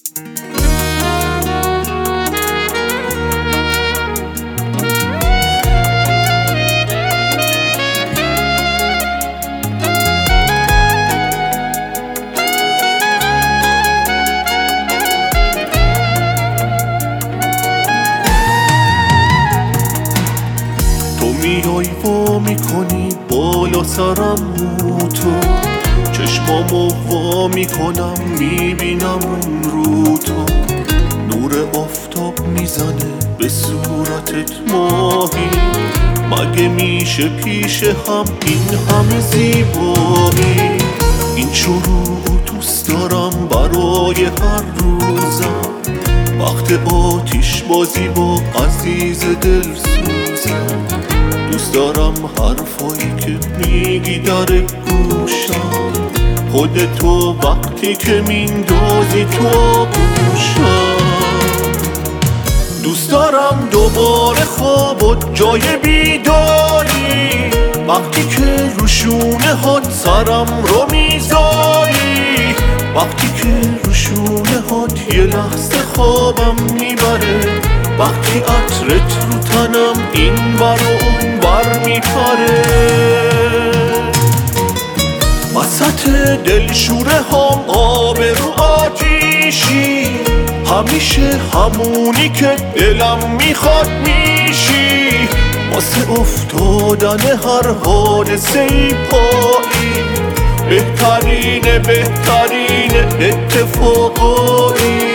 میای وا میکنی بالا سرم تو، چشمامو وا میکنم میبینم رو تو، نور آفتاب میزنه به صورتت ماهی، مگه میشه پیش هم این همه زیبایی؟ این شروع دوست دارم برای هر روزم، وقت آتیش بازی با عزیز دل سوزم، دوست دارم حرفایی که میگی در گوشم، خودتو وقتی که میندازی تو آغوشم، دوست دارم دوباره خوابت جای بیداری، وقتی که رو شونه هات سرم رو میذاری، وقتی که رو شونه هات یه لحظه خوابم میبره، وقتی عطرت رو تنم این بر و اون بر میپره، وسط دلشوره هم آب رو آتیشی، همیشه همونی که دلم میخواد میشی، واسه افتادن هر حادثه ای پایی، بهترین اتفاقایی.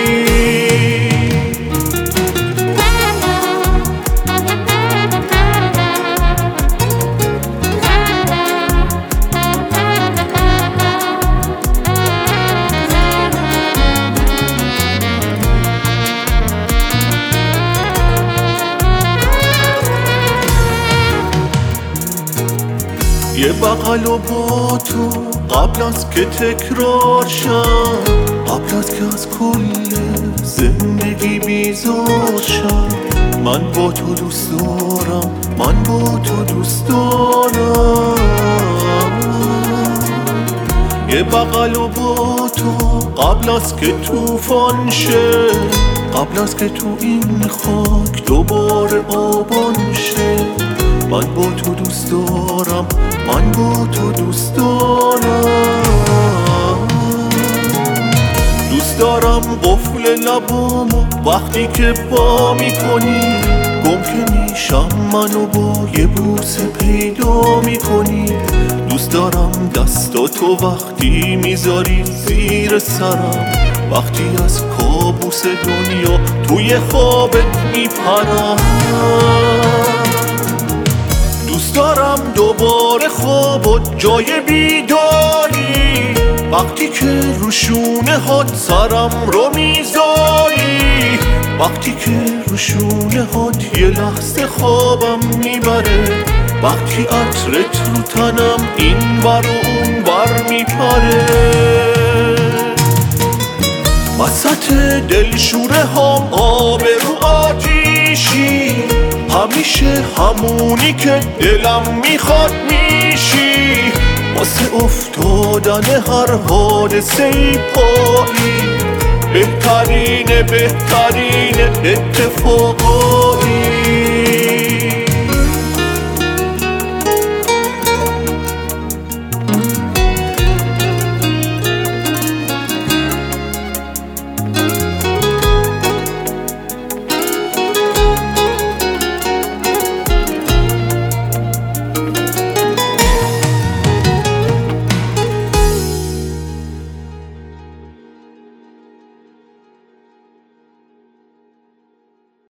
یه بغل و با تو قبل از که تکرار شم، قبل از که از کل زندگی بیزار شم، من با تو دوست دارم، من با تو دوست دارم، یه بغل و با تو قبل از که طوفان شه، قبل از که تو این خاک دوباره آبان شه، من با تو دوست دارم، من با تو دوست دارم، دوست دارم قفل لبامو وقتی که وا میکنی، گم که میشم منو با یه بوسه پیدا میکنی، دوست دارم دستاتو وقتی میذاری زیر سرم، وقتی از کابوس دنیا توی خوابت میپرم، دوست دارم دوباره خوابت جای بیداری، وقتی که رو شونه هات سرم رو میذاری، وقتی که رو شونه هات یه لحظه خوابم میبره، وقتی عطرت رو تنم این بر و اون بر میپره، وسط دلشوره هم آب رو آتیشی، همیشه همونی که دلم میخواد میشی، واسه افتادن هر حادثه ای پایی، بهترین اتفاقا.